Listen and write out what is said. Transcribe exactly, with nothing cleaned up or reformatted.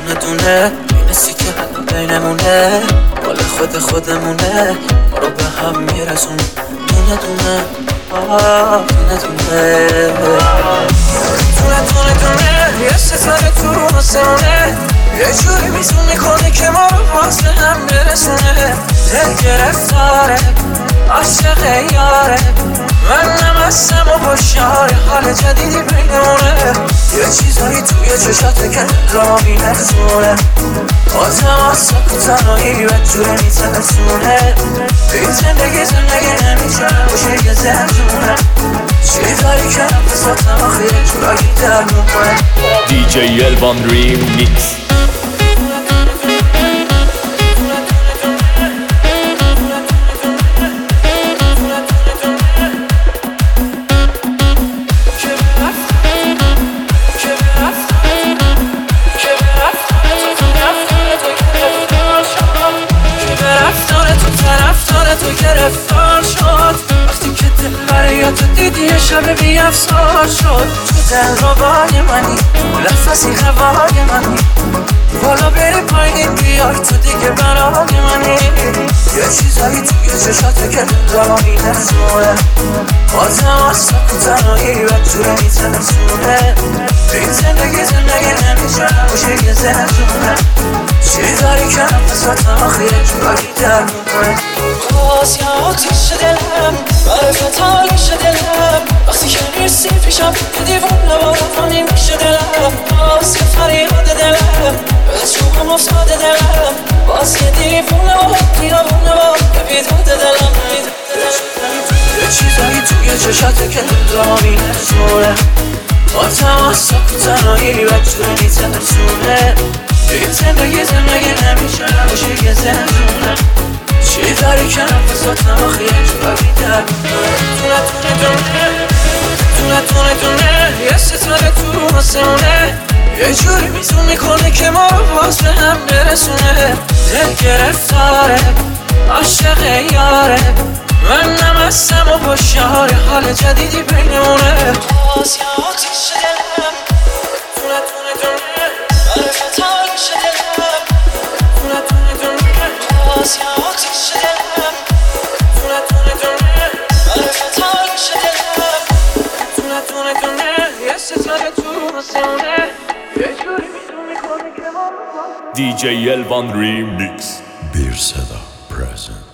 دونه دونه این سیتی حالا بینمونه مال خود خودمونه ما رو به هم میرسونه دونه دونه آه دونه دونه دونه دونه دونه یه ستاره تو رو آسمونه یه جوری میزون میکنه که ما رو باز به هم برسونه دل گرفتاره عاشق یاره من نمستم و باشاره حال جدیدی بینمونه یه چیزایی توی چشاته که را میلرزونه آدم ساک و تنهایی و جوره میترسونه این زندگی زندگی نمیتونه باشه یه زندونه چیزایی که نفساتم آخیره جورایی در مونه دی جی الوان ریمیکس. تو گرفتار شد وقتی که دل برای تو دیدی یه شب بی افسار شد تو دل رو بای منی نفسی هوای منی بالا بری پایین بیای تو دیگه برای منی یه چیزایی توی چشاته که دل رو میلرزونه آدم از ساک و تنهایی و جوره میترسونه این زندگی زندگی نمیتونه باشه یه زندونه چیزایی که نفساتم آخیره جورایی در مونه باز یا آتیش دلم برفت حالیش دلم وقتی که نیستی پیشم یه دیوونه بارفانی میشه دلم باز یه فریاد دلم به چوبم افتاده دلم باز یه دیوونه با بیابونه با بیداد دلم یه چیزایی توی چشاته که دل را میلرزونه با تماسا و تنهایی و جوری میترسونه این زندگی زندگی نمیشه باشه یه زندونه چیزایی که نفساتم آخیه جورایی در دونه دونه دونه دونه دونه دونه یه ستاره تو رو آسمونه یه جوری میزون میکنه که ما رو باز به هم برسونه دل گرفتاره عاشق یاره من نمستم و باشاره حال جدیدی بینمونه باز یا آتیش دلم دونه دونه دونه برفت حالیش دلم دونه دونه دونه باز یا آتیش دلم دونه دونه دونه برفت حالیش دلم دونه دونه دونه یه ستاره تو آسمونه یه جوری میزون میکنه که ما دی جی الوان ریمیکس. Bir Seda present.